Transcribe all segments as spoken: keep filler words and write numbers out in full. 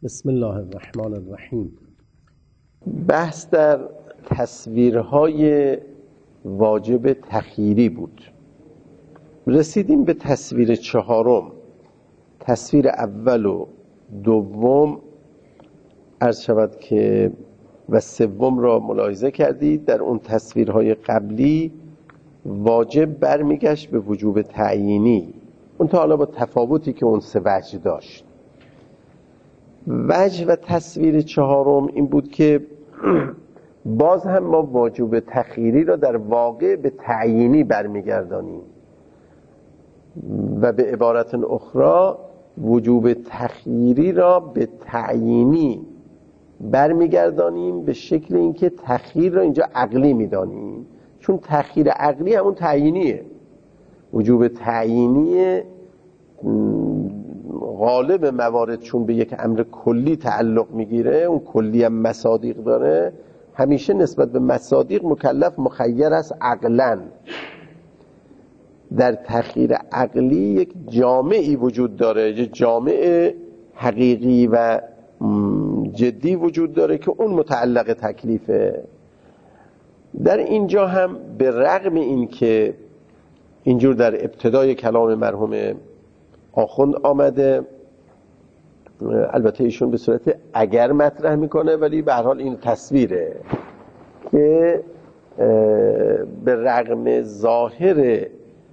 بسم الله الرحمن الرحیم. بحث در تصویرهای واجب تخییری بود. رسیدیم به تصویر چهارم. تصویر اول و دوم عرض شود که و سوم را ملاحظه کردید. در اون تصویرهای قبلی واجب برمیگشت به وجوب تعیینی، اون تا حالا با تفاوتی که اون سه وجه داشت. وجه و تصویر چهارم این بود که باز هم ما واجب تخییری را در واقع به تعیینی برمیگردانیم و به عبارت اخرى وجوب تخییری را به تعیینی برمیگردانیم به شکل اینکه تخییر را اینجا عقلی میدانیم، چون تخییر عقلی همون تعیینیه. وجوب تعیینی غالب موارد چون به یک امر کلی تعلق میگیره، اون کلی هم مصادیق داره، همیشه نسبت به مصادیق مکلف مخیر است عقلاً. در تخییر عقلی یک جامعی وجود داره، یک جامع حقیقی و جدی وجود داره که اون متعلق تکلیفه. در اینجا هم به رغم این که اینجور در ابتدای کلام مرحوم آخوند آمده، البته ایشون به صورت اگر مطرح میکنه، ولی به هر حال این تصویره که به رغم ظاهر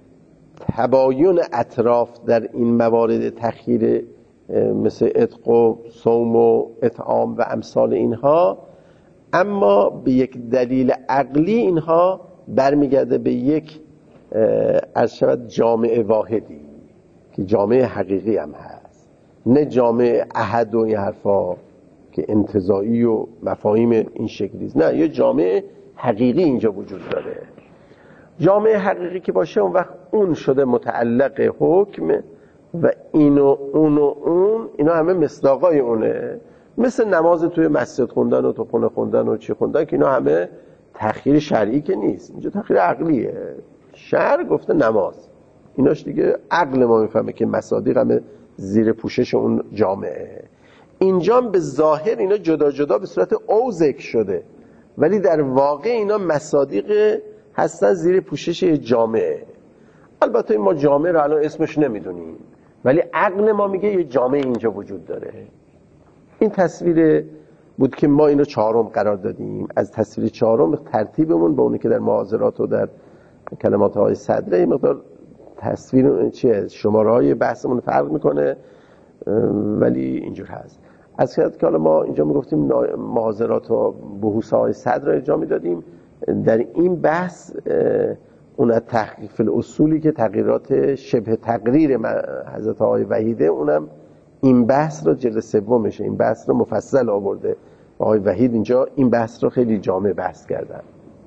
تباین اطراف در این موارد تخییر مثل عتق و صوم و اطعام و امثال اینها، اما به یک دلیل عقلی اینها برمیگرده به یک عرض شود جامعه واحدی که جامعه حقیقی هم هست، نه جامعه احد و این حرفا که انتزاعی و مفاهیم این شکلیست. نه، یه جامعه حقیقی اینجا وجود داره. جامعه حقیقی که باشه اون وقت اون شده متعلق حکم و این و اون و اون اینا همه مصداقای اونه، مثل نماز توی مسجد خوندن و تو خونه خوندن و چی خوندن که اینا همه تخییر شرعی که نیست، اینجا تخییر عقلیه. شرع گفته نماز، ایناش دیگه عقل ما میفهمه که مصادیق همه زیر پوشش اون جامعه. اینجا به ظاهر اینا جدا جدا به صورت او ذکر شده، ولی در واقع اینا مصادیق هستن زیر پوشش جامعه. البته ما جامعه رو الان اسمش نمیدونیم، ولی عقل ما میگه یه جامعه اینجا وجود داره. این تصویر بود که ما اینو چهارم قرار دادیم. از تصویر چهارم ترتیبمون با اونی که در معاذرات و در کلمات های صدره مقدار تصویر چیه شماره های بحثمون فرق میکنه، ولی اینجور هست. از که حالا ما اینجا میگفتیم معاذرات و بحوث های صدر را انجام میدادیم. در این بحث اون تحقیق فی الاصولی که تغییرات شبه تقریر حضرت آقای وحیده، اونم این بحث رو جلد سومشه، این بحث رو مفصل آورده آقای وحید. اینجا این بحث رو خیلی جامع بحث کردن.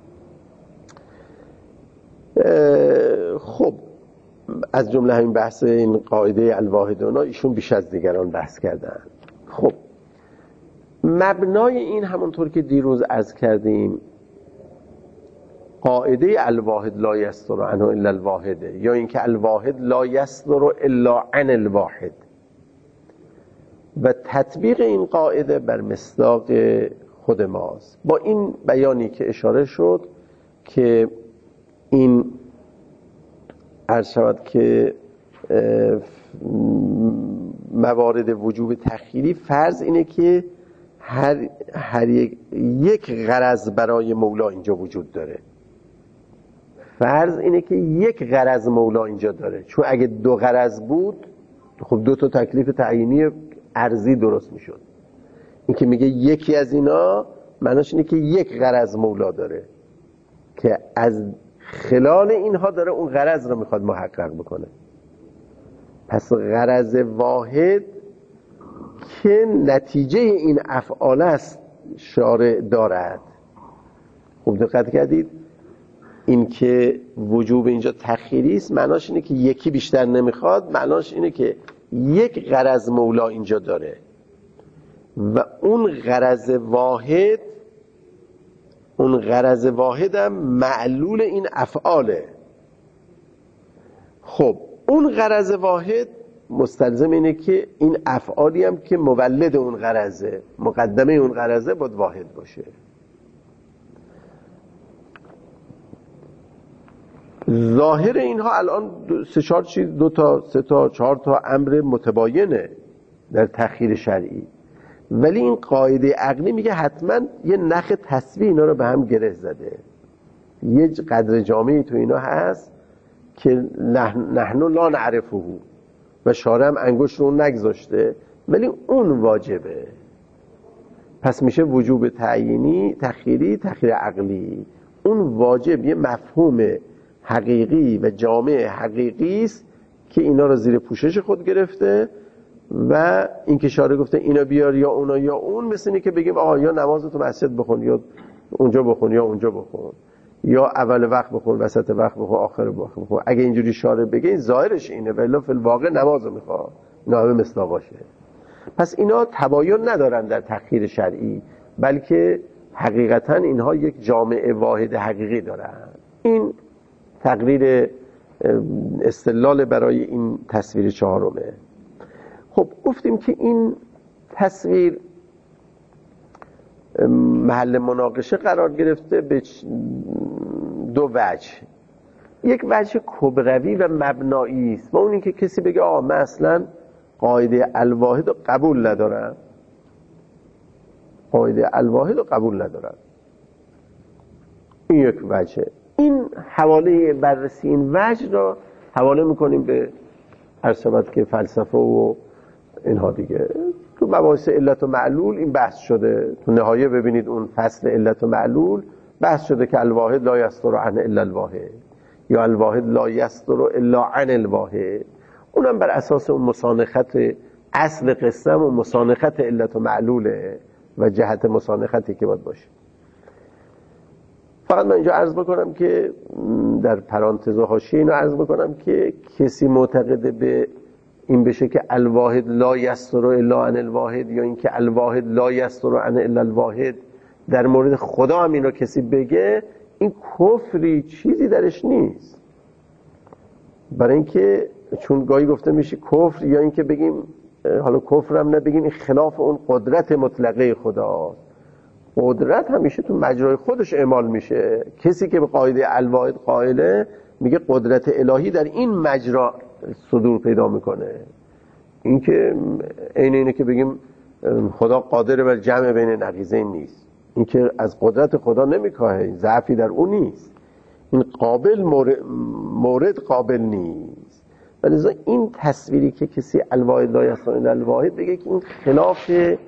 خب از جمله همین بحث این قاعده الواحدون ایشون بیش از دیگران بحث کردن. خب مبنای این همونطور که دیروز عرض کردیم قاعده الواحد لا یصدر عنه الا الواحد، یا اینکه الواحد لا یصدر الا عن الواحد، و تطبیق این قاعده بر مصداق خود ماست. با این بیانی که اشاره شد که این عرض شود که موارد وجوب تخییری فرض اینه که هر, هر یک, یک غرض برای مولا اینجا وجود داره. فرض اینه که یک غرض مولا اینجا داره، چون اگه دو غرض بود خب دو تا تکلیف تعیینی ارضی درست میشد. این که میگه یکی از اینا معناش اینه که یک غرض مولا داره که از خلال اینها داره اون غرض رو میخواد محقق بکنه. پس غرض واحد که نتیجه این افعال است شارع دارد. خوب دقت کردید این که وجوب اینجا تخییری است، معناش اینه که یکی بیشتر نمیخواد، معناش اینه که یک غرض مولا اینجا داره و اون غرض واحد اون غرض واحد هم معلول این افعاله. خب اون غرض واحد مستلزم اینه که این افعالی هم که مولد اون غرضه، مقدمه اون غرضه، باید واحد باشه. ظاهر اینها الان سه چهار چیز، دو تا سه تا چهار تا امر متباینه در تأخیر شرعی، ولی این قاعده عقلی میگه حتما یه نخ تسویه اینا رو به هم گره زده. یه قدر جامعی تو اینا هست که نحن لا نعرفه و شارع هم انگشت رو نگذاشته، ولی اون واجبه. پس میشه وجوب تعیینی، تخییری، تخییر عقلی. اون واجب یه مفهوم حقیقی و جامع حقیقی است که اینا رو زیر پوشش خود گرفته و این که شارع گفته اینا بیار یا اونا یا اون، مثل اینه که بگیم آها یا نمازتو مسجد بخون یا اونجا بخون یا اونجا بخون، یا اول وقت بخون، وسط وقت بخون، آخر وقت بخون. اگه اینجوری شارع بگه این ظاهرش اینه، ولی فی الواقع نمازو میخواد. اینا همه مصداقاشه. پس اینا تباین ندارن در تأخیر شرعی، بلکه حقیقتا اینها یک جامعه واحد حقیقی دارن. این تقریر استدلال برای این تصویر چهارمه. خب گفتیم که این تصویر محل مناقشه قرار گرفته به دو وجه. یک وجه کبروی و مبنایی است و اون این که کسی بگه آقا من اصلا قاعده الواحد رو قبول ندارم، قاعده الواحد رو قبول ندارم. این یک وجه. این حواله بررسی این وجه را حواله میکنیم به هر صفت که فلسفه و اینها دیگه. تو مباحث علت و معلول این بحث شده، تو نهایه ببینید اون فصل علت و معلول بحث شده که الواحد لا یصدر عن الا الواحد یا الواحد لا یصدر الا عن الواحد. اونم بر اساس اون مسانخت اصل قسم و مسانخت علت و معلوله و جهت مسانختی که باید باشه. فقط من اینجا عرض بکنم که در پرانتز و حاشیه اینو عرض بکنم که کسی معتقده به این بشه که الواحد لا یصدر الا عن الواحد یا این که الواحد لا یصدر عن الا الواحد در مورد خدا هم این رو کسی بگه، این کفری چیزی درش نیست. برای اینکه چون گاهی گفته میشه کفر، یا اینکه بگیم حالا کفر هم نه، بگیم این خلاف اون قدرت مطلقه خدا. قدرت همیشه تو مجرای خودش اعمال میشه. کسی که به قاعده الواحد قائله میگه قدرت الهی در این مجرا صدور پیدا میکنه. این که عین اینه که بگیم خدا قادر بر جمع بین نقیضین نیست. این که از قدرت خدا نمیکاهه، ضعفی در اون نیست. این قابل مورد, مورد قابل نیست. ولی این تصویری که کسی الواحد لا یصدر الا الواحد بگه که این خلاف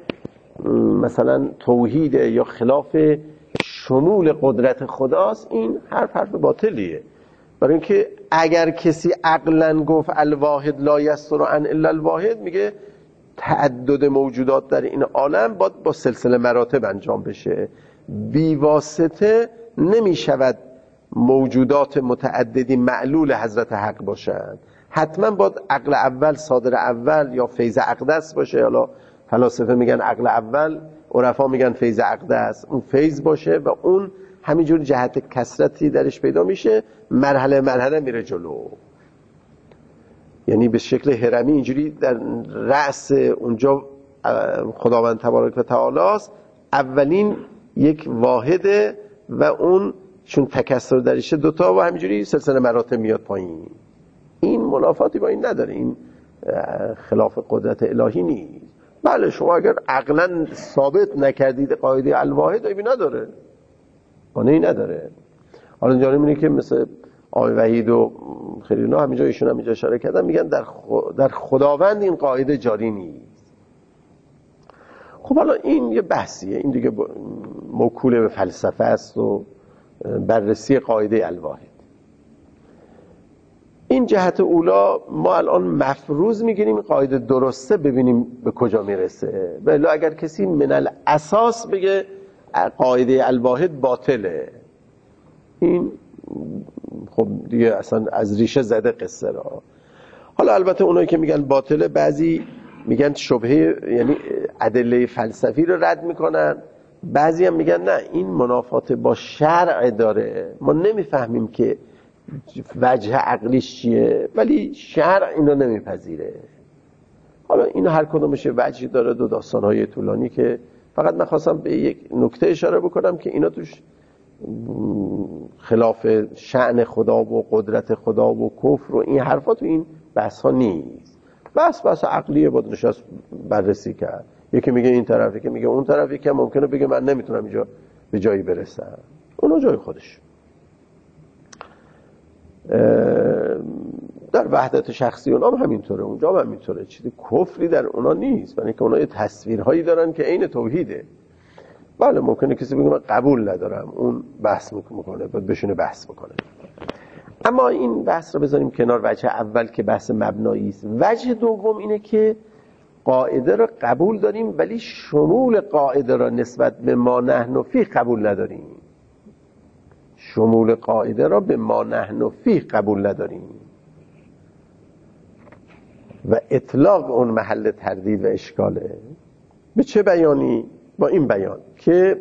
مثلا توحید یا خلاف شمول قدرت خداست، این حرف حرف باطلیه. برای اینکه اگر کسی عقلا گفت الواحد لا یصدر عن الا الواحد، میگه تعدد موجودات در این عالم باید با سلسله مراتب انجام بشه، بی واسطه نمی شود موجودات متعددی معلول حضرت حق باشند. حتما باید عقل اول صادر اول یا فیض اقدس باشه. حالا فلاسفه میگن عقل اول، عرفا میگن فیض اقدس، اون فیض باشه و اون همینجور جهت کثرتی درش پیدا میشه، مرحله مرحله میره جلو. یعنی به شکل هرمی اینجوری در رأس اونجا خداوند تبارک و تعالی است، اولین یک واحده و اون چون تکثر درشه دوتا و همینجوری سلسله مراتب میاد پایین. این منافاتی با این نداره، این خلاف قدرت الهی نیست. بله شما اگر عقلا ثابت نکردید قاعده الواحد ایبی نداره، مانعی نداره. حالا جالب اینه که مثل آقای وحید و خیلی اینا همینجا ایشون همینجا اشاره کردن، میگن در در خداوند این قاعده جاری نیست. خب حالا این یه بحثیه، این دیگه موکول به فلسفه است و بررسی قاعده الواحد. این جهت اولا ما الان مفروض میگیریم قاعده درسته، ببینیم به کجا میرسه. ولی اگر کسی من الاساس بگه قاعده الواحد باطله، این خب دیگه اصلا از ریشه زده قصه را. حالا البته اونایی که میگن باطله، بعضی میگن شبهه، یعنی ادله فلسفی رو رد میکنن، بعضی هم میگن نه این منافات با شرع داره، ما نمیفهمیم که وجه عقلیش چیه، ولی شرع اینو نمیپذیره. حالا این هر کدومش وجهی داره، دو داستان‌های طولانی که فقط من خواستم به یک نکته اشاره بکنم که اینا توش خلاف شأن خدا و قدرت خدا و کفر و این حرفا تو این بحث ها نیست. بس بس عقلیه، بود نشست بررسی کرد. یکی میگه این طرفی، که میگه اون طرفی، که ممکنه بگه من نمیتونم اینجا به جایی برسم. اونا جای خودش. در وحدت شخصی اونا هم همینطوره، اونجا هم همینطوره. چیزی کفری در اونا نیست، برای اینکه اونا یه تصویرهایی دارن که عین توحیده. بله ممکنه کسی بگه من قبول ندارم، اون بحث میکنه، باید بشونه بحث بکنه. اما این بحث رو بذاریم کنار. وجه اول که بحث مبنایی است. وجه دوم اینه که قاعده را قبول داریم ولی شمول قاعده را نسبت به ما نحن فیه قبول نداریم. شمول قاعده را به ما نحن فیه قبول نداریم و اطلاق اون محل تردید و اشکاله. به چه بیانی؟ با این بیان که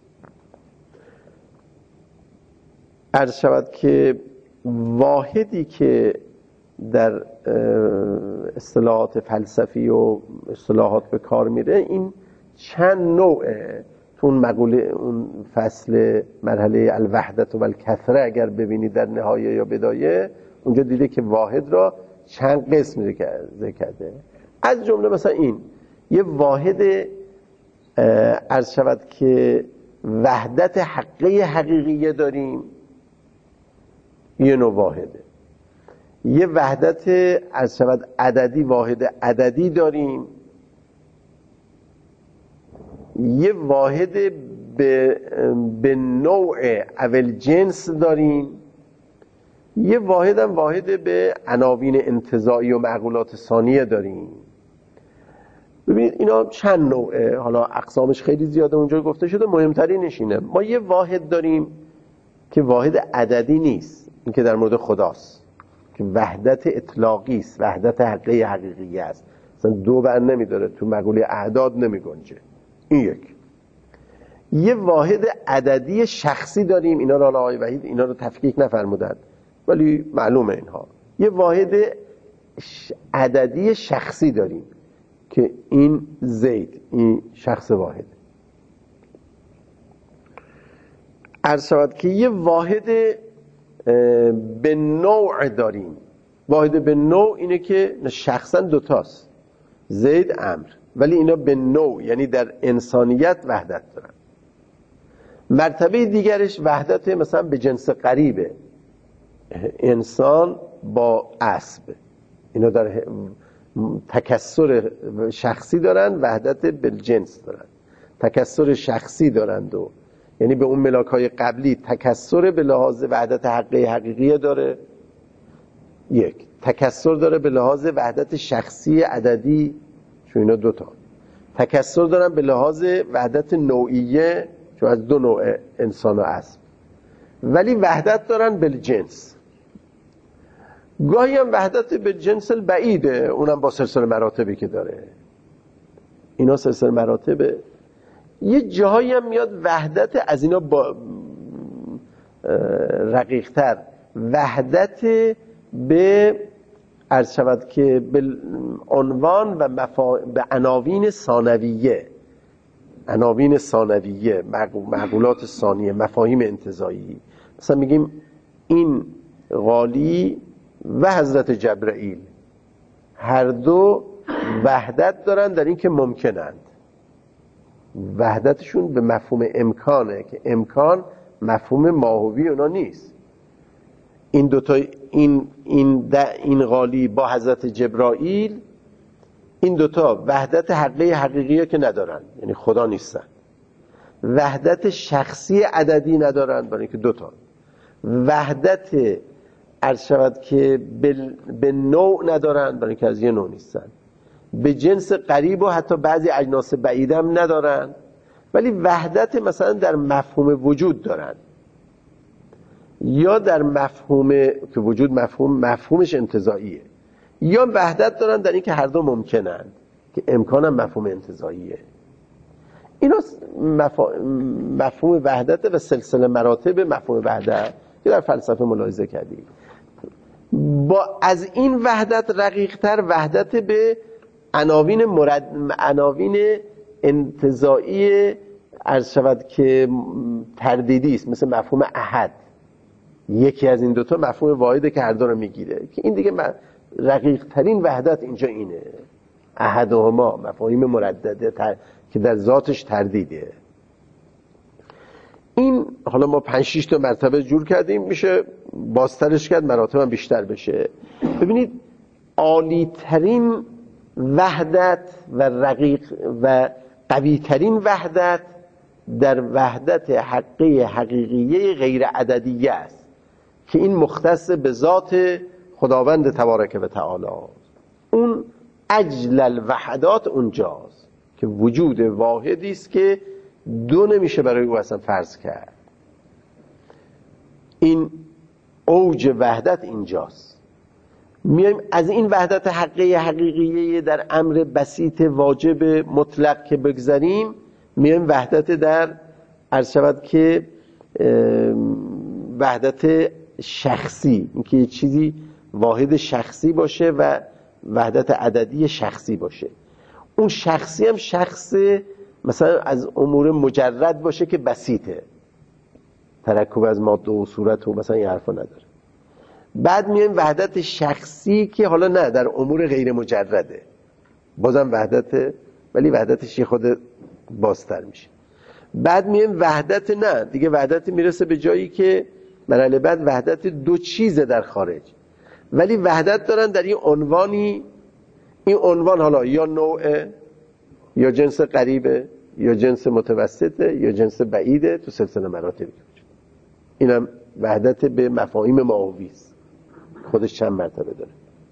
عرض شود که واحدی که در اصطلاحات فلسفی و اصطلاحات به کار میره این چند نوعه. تو اون مقوله، اون فصل مرحله الوحدت و الکثره اگر ببینید در نهایه یا بدایه، اونجا دیده که واحد را چند قسم ذکر کرده. از جمله مثلا این یه واحد عرض شود که وحدت حقیقی حقیقیه داریم، یه نوع واحده. یه وحدت عرض شود عددی، واحد عددی داریم. یه واحد به, به نوع اول جنس داریم. یه واحد هم واحد به عناوین انتزاعی و معقولات ثانیه داریم. ببینید اینا چند نوعه، حالا اقسامش خیلی زیاده اونجا گفته شده. مهمترینش اینه ما یه واحد داریم که واحد عددی نیست، این که در مورد خداست، که وحدت اطلاقی است، وحدت حقیقی حقیقی است، مثلا دو بر نمیداره، تو مقوله اعداد نمیگنجه. این یک. یه واحد عددی شخصی داریم، اینا را آقای وحید اینا رو تفکیک نفرمودن ولی معلومه اینها. یه واحد عددی شخصی داریم که این زید، این شخص واحد. عرض شود که یه واحد به نوع داریم. واحد به نوع اینه که شخصا دوتاست، زید امر، ولی اینا به نوع یعنی در انسانیت وحدت دارن. مرتبه دیگرش وحدت مثلا به جنس قریبه، انسان با اسب، اینا در تکثر شخصی دارن، وحدت بالجنس دارن، تکثر شخصی دارند و یعنی به اون ملاک‌های قبلی تکثر به لحاظ وحدت حقیقی حقیقی داره. یک تکثر داره به لحاظ وحدت شخصی عددی، چون اینا دوتا. تکثر دارن به لحاظ وحدت نوعیه، چون از دو نوع انسان و اسب. ولی وحدت دارن بالجنس. گاهی هم وحدت به جنس البعیده، اونم با سلسله مراتبی که داره. اینا سلسله مراتبه. یه جاهایی هم میاد وحدت از اینا با رقیق‌تر، وحدت به عرض شود که به عنوان و مفا... به عناوین ثانویه، عناوین ثانویه، معقولات ثانیه، مفاهیم انتزاعی. مثلا میگیم این غالی و حضرت جبرائیل هر دو وحدت دارن در این که ممکنند. وحدتشون به مفهوم امکانه که امکان مفهوم ماهوی اونا نیست. این دوتا این این این غالی با حضرت جبرائیل، این دوتا وحدت حقیقی حقیقیه که ندارن، یعنی خدا نیستن. وحدت شخصی عددی ندارن برای اینکه دوتا. وحدت عرض شود که به نوع ندارن برای اینکه از یه نوع نیستن. به جنس قریب و حتی بعضی اجناس بعید هم ندارن، ولی وحدت مثلا در مفهوم وجود دارن، یا در مفهوم که وجود مفهوم مفهومش انتزاعیه، یا وحدت دارن در این که هر دو ممکنند که امکانم مفهوم انتزاعیه. اینا مفا... مفهوم وحدت و سلسله مراتب مفهوم وحدت که در فلسفه ملاحظه کردیم. با از این وحدت رقیق‌تر وحدت به عناوین مرد عناوین انتزاعی عرض شود که تردیدی است، مثل مفهوم احد. یکی از این دوتا مفهوم واحده که هر دو رو میگیره، که این دیگه رقیق ترین وحدت اینجا اینه. احدهما مفاهیم مردده تر... که در ذاتش تردیده. این حالا ما پنج شش تا مرتبه جور کردیم، میشه بازترش کرد مراتب هم بیشتر بشه. ببینید عالی ترین وحدت و رقیق و قوی ترین وحدت در وحدت حقیقی حقیقیه غیر عددیه است که این مختص به ذات خداوند تبارک و تعالی. اون اجل الوحدات اونجاست که وجود واحدی است که دو نمیشه برای او اصلا فرض کرد. این اوج وحدت اینجاست. میایم از این وحدت حقیقی حقیقیه در امر بسیط واجب مطلق که بگذاریم، میایم وحدت در عرض شود که وحدت شخصی، اینکه یه چیزی واحد شخصی باشه و وحدت عددی شخصی باشه. اون شخصی هم شخص مثلا از امور مجرد باشه که بسیطه، ترکب از ماده و صورت و مثلا این حرفا نداره. بعد میایم وحدت شخصی که حالا نه در امور غیر مجرده، بازم وحدت، ولی وحدتش یه خود بازتر میشه. بعد میایم وحدت نه دیگه، وحدت میرسه به جایی که مرحله بعد وحدت دو چیزه در خارج، ولی وحدت دارن در این عنوانی. این عنوان حالا یا نوعه یا جنس قریبه یا جنس متوسطه یا جنس بعیده، تو سلسله مراتبی. اینم وحدت به مفاهیم معاوی است، خودش چند مرتبه داره.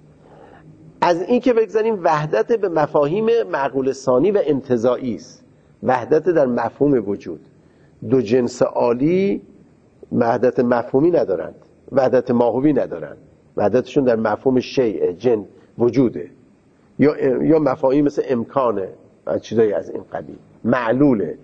از این که بگذاریم وحدت به مفاهیم معقول ثانی و انتزاعی است، وحدت در مفهوم وجود. دو جنس عالی وحدت مفهومی ندارند، وحدت ماهوی ندارند، وحدتشون در مفهوم شیء جن وجوده، یا یا مفاهیم مثل امکانه و چیزایی از این قبیل، معلوله.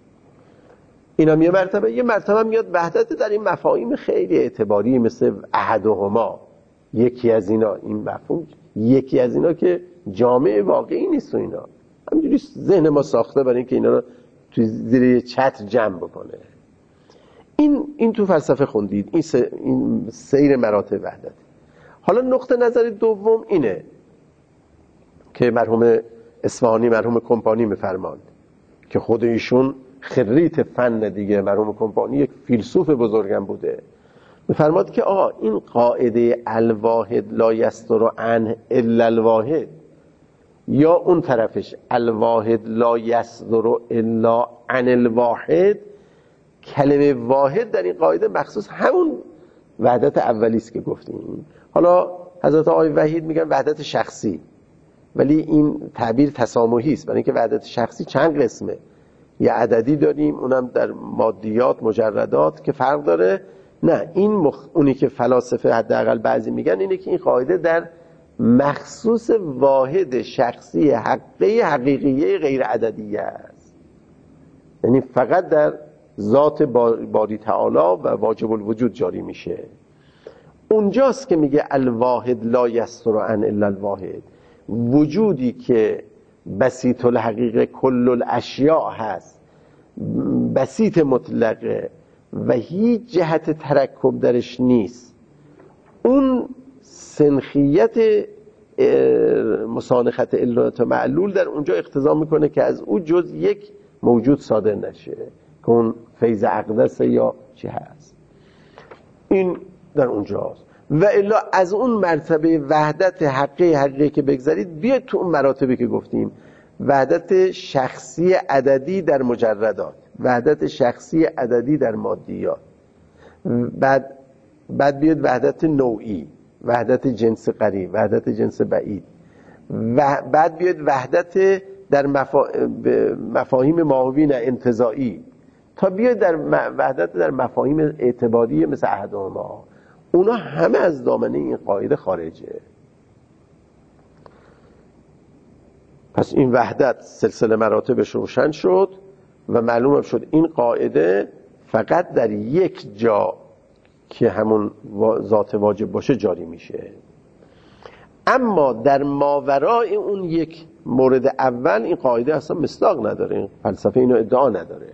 اینا یه مرتبه. یه مرتبه میاد وحدت در این مفاهیم خیلی اعتباری مثل احدهما، یکی از اینا. این مفهوم یکی از اینا که جامع واقعی نیست و اینا همینجوری ذهن ما ساخته برای اینکه اینا رو توی زیر یه چتر جمع بکنه. این این تو فلسفه خوندید، این, س... این سیر مراتب وحدت. حالا نقطه نظر دوم اینه که مرحوم اصفهانی، مرحوم کمپانی میفرماند که خود ایشون خریت فن دیگه، مرحوم کمپانی یک فیلسوف بزرگم بوده، میفرماد که آقا این قاعده الواحد لا یصدر عنه الا الواحد، یا اون طرفش الواحد لا یصدر الا عن الواحد، کلمه واحد در این قاعده مخصوص همون وحدت اولی است که گفتیم. حالا حضرت آقای وحید میگن وحدت شخصی، ولی این تعبیر تسامحی است، برای اینکه وحدت شخصی چند قسمه. یه عددی داریم، اونم در مادیات مجردات که فرق داره. نه، این مخ... اونی که فلاسفه حداقل بعضی میگن اینه که این قاعده در مخصوص واحد شخصی حقیقی حقیقیه غیر عددیه است، یعنی فقط در ذات باری تعالی و واجب الوجود جاری میشه. اونجاست که میگه الواحد لا یصدر عن الا الواحد، وجودی که بسیط الحقیقه کل الاشیاء هست، بسیط مطلقه و هیچ جهت ترکب درش نیست، اون سنخیت مسانخت علت و معلول در اونجا اقتضا میکنه که از او جز یک موجود صادر نشه که اون فیض اقدس یا چی هست. این در اونجاست. و الا از اون مرتبه وحدت حقیقی حقیقی که بگذارید، بیاید تو اون مراتبی که گفتیم، وحدت شخصی عددی در مجردات، وحدت شخصی عددی در مادیات، بعد بعد بیاید وحدت نوعی، وحدت جنس قریب، وحدت جنس بعید، و بعد بیاید وحدت در مفا... مفاهیم ماهوی نه انتزاعی، تا بیاید در وحدت در مفاهیم اعتباری مثل احدهما. اونا همه از دامنه این قاعده خارجه. پس این وحدت سلسله مراتبش روشن شد و معلوم شد این قاعده فقط در یک جا که همون ذات واجب باشه جاری میشه، اما در ماورای اون یک مورد اول این قاعده اصلا مصداق نداره، این فلسفه اینو ادعا نداره.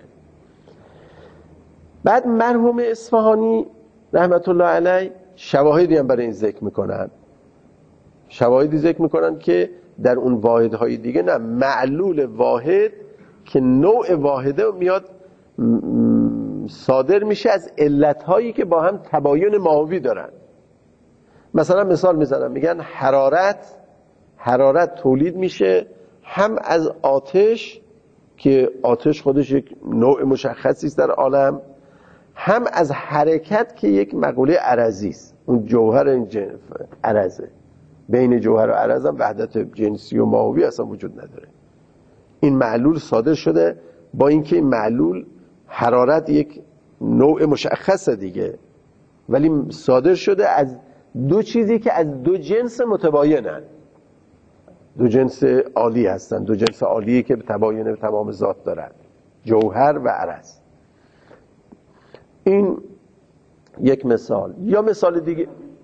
بعد مرحوم اصفهانی رحمت الله علیه شواهدی هم برای این ذکر میکنن، شواهدی ذکر میکنن که در اون واحدهای دیگه نه، معلول واحد که نوع واحده میاد صادر میشه از علتهایی که با هم تباین ماهوی دارن. مثلا مثال میزنم، میگن حرارت حرارت تولید میشه هم از آتش که آتش خودش یک نوع مشخصی است در عالم، هم از حرکت که یک مقوله عرضی است، اون جوهر این عرضه. بین جوهر و عرض هم وحدت جنسی و ماهوی اصلا وجود نداره. این معلول صادر شده با اینکه این معلول حرارت یک نوع مشخصه دیگه، ولی صادر شده از دو چیزی که از دو جنس متباینن، دو جنس عالی هستن، دو جنس عالی که تباین تمام ذات دارن، جوهر و عرض. این یک مثال. یا مثال دیگه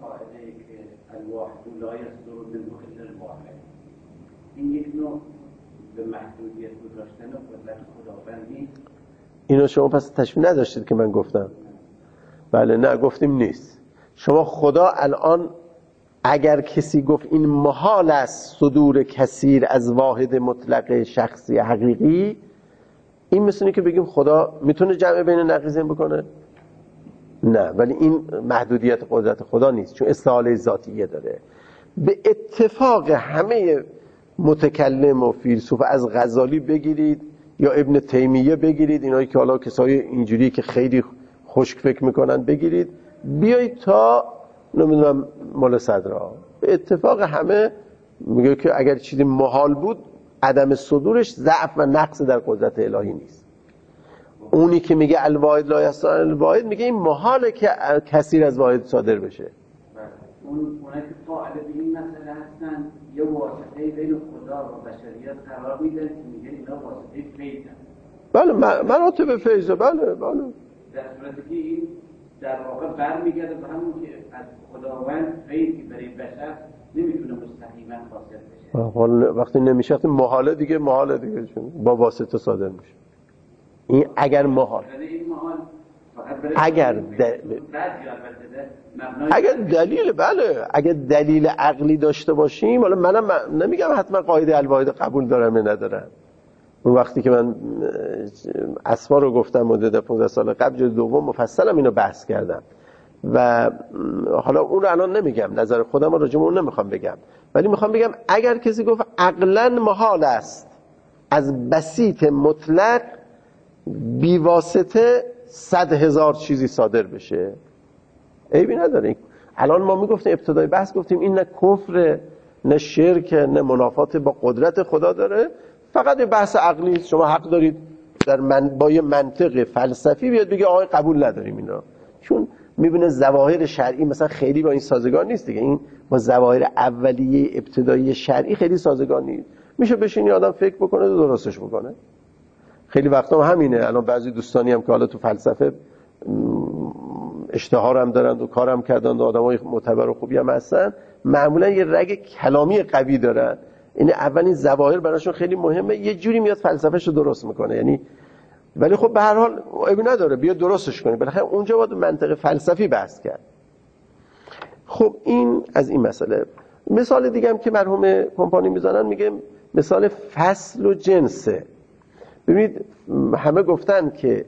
این یک نوع به محدودیت گذاشتن قدرت خداوندی. اینو شما پس تشبیه نداشتید که من گفتم؟ بله نه گفتیم نیست. شما خدا الان اگر کسی گفت این محال است صدور کثیر از واحد مطلق شخصی حقیقی، این مثل اینه که بگیم خدا میتونه جمع بین نقیضین بکنه؟ نه، ولی این محدودیت قدرت خدا نیست، چون استعاله ذاتیه داره. به اتفاق همه متکلم و فیلسوف، از غزالی بگیرید یا ابن تیمیه بگیرید، اینایی که حالا کسای اینجوری که خیلی خشک فکر میکنن بگیرید، بیایید تا نمیدونم مال صدرا، به اتفاق همه میگه که اگر چیزی محال بود عدم صدورش ضعف و نقص در قدرت الهی نیست. اونی که میگه الواحد لا یستعین الواحد میگه این محاله که کثیر از واحد صادر بشه. اون اونایی که قائل به این مسئله هستن یه واسطه بین خدا و بشریت قرار میدن که میگه اینا واسطه فیضن. بله مراتب فیضه. بله بله. در صورتی که این در واقع برمیگرده به همون که از خداوند فیضی برای بشر نمیتونه مستقیما حاصل بشه. وقتی نمیشه وقتی محاله دیگه، محاله دیگه چون با واسطه صادر میشه. این اگر محال این محال اگر د... اگر دلیل بله اگر دلیل عقلی داشته باشیم، حالا منم نمیگم حتما قاعده الواحد قبول دارم یا ندارم. اون وقتی که من اسما رو گفتم مدت پانزده سال قبل جلد دوم مفصلم اینو بحث کردم و حالا اون رو الان نمیگم، نظر خودم رو راجع به اون نمیخوام بگم، ولی میخوام بگم اگر کسی گفت عقلاً محال است از بسیط مطلق بی واسطه صد هزار چیزی صادر بشه، عیبی نداره. الان ما میگفتیم ابتدای بحث گفتیم این نه کفر نه شرک نه منافات با قدرت خدا داره، فقط بحث عقلی است. شما حق دارید در من با یه منطق فلسفی بیاد بگه آقای قبول نداریم اینا، چون میبینه ظواهر شرعی مثلا خیلی با این سازگار نیست دیگه، این با ظواهر اولیه ابتدایی شرعی خیلی سازگار نیست. میشه بشینی آدم فکر بکنه و درستش بکنه. خیلی وقتا هم همینه. الان بعضی دوستانی هم که حالا تو فلسفه اشتهار هم دارند و کارم کردند و آدمای معتبر و خوبی هم هستن، معمولا یه رگ کلامی قوی دارن. این اولین ظواهر براشون خیلی مهمه، یه جوری میاد فلسفه‌شو درست میکنه. یعنی ولی خب به هر حال عیبی نداره بیا درستش کنی، بالاخره اونجا باید منطق فلسفی بحث کرد. خب این از این مسئله. مثال دیگه هم که مرحوم کمپانی میزنن، میگه مثال فصل و جنسه. ببینید همه گفتن که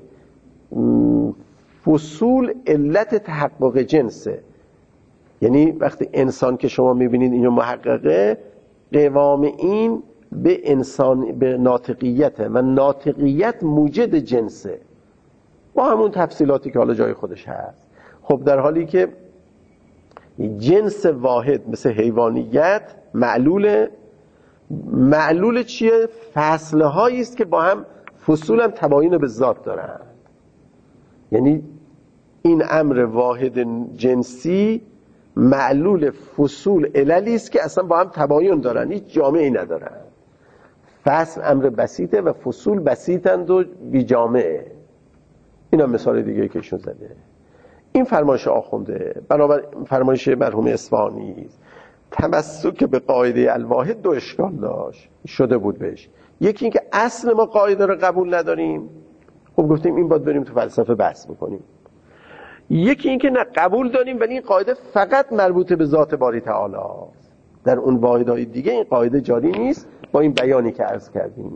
فصول علت تحقق جنسه، یعنی وقتی انسان که شما میبینید اینو محققه، قوام این به انسان به ناطقیته و ناطقیت موجد جنسه، با همون تفصیلاتی که حالا جای خودش هست. خب در حالی که جنس واحد مثل حیوانیت معلول معلول چیه؟ فصله هایی است که با هم فصول هم تباین به ذات دارن. یعنی این امر واحد جنسی معلول فصول عللی است که اصلا با هم تباین دارن، هیچ جامعی ندارن. فصل امر بسیطه و فصول بسیطند و بی جامعه. این هم مثال دیگه که ایشون زده. این فرمایش آخونده، بنابر فرمایش مرحوم اصفهانی است. تمسک به قاعده الواحد دو اشکال داشت شده بود بهش. یکی این که اصل ما قاعده رو قبول نداریم، خب گفتیم این باید بریم تو فلسفه بحث بکنیم. یکی این که نه قبول داریم ولی این قاعده فقط مربوط به ذات باری تعالی است، در اون واحدهای دیگه این قاعده جاری نیست، با این بیانی که عرض کردیم.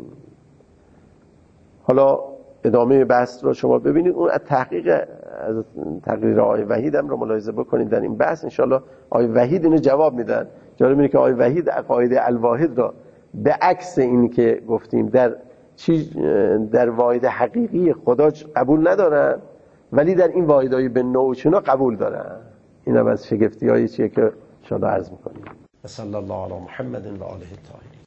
حالا ادامه بحث رو شما ببینید، اون تحقیق از تقریر آقای وحید هم رو ملاحظه بکنید در این بحث. انشالله آقای وحید اینو جواب میدن. جالب اینه که آقای وحید قاعده الواحد را به عکس این که گفتیم در چی در واحد حقیقی خدا قبول ندارن، ولی در این واحدهای به نوع چنا قبول دارن. این هم از شگفتی هایی چیه که انشالله عرض میکنیم. صلی الله علی محمد و آله الطاهرین.